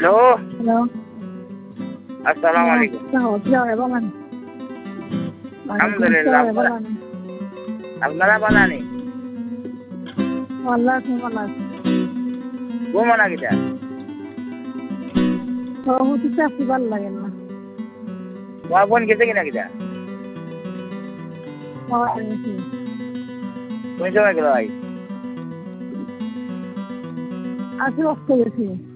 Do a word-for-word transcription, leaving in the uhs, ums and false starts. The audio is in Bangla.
হ্যালো হ্যালো আসসালামু আলাইকুম বলেন আলহামদুলিল্লাহ বলেন আপনারা বানানি আল্লাহ ভালো আছে ঘুমানা কিটা সভাপতি চাকরি ভালো লাগে না তোমার বোন গেছে কিনা কিটা আজকে কোন সময় গেল ভাই অফ গেছি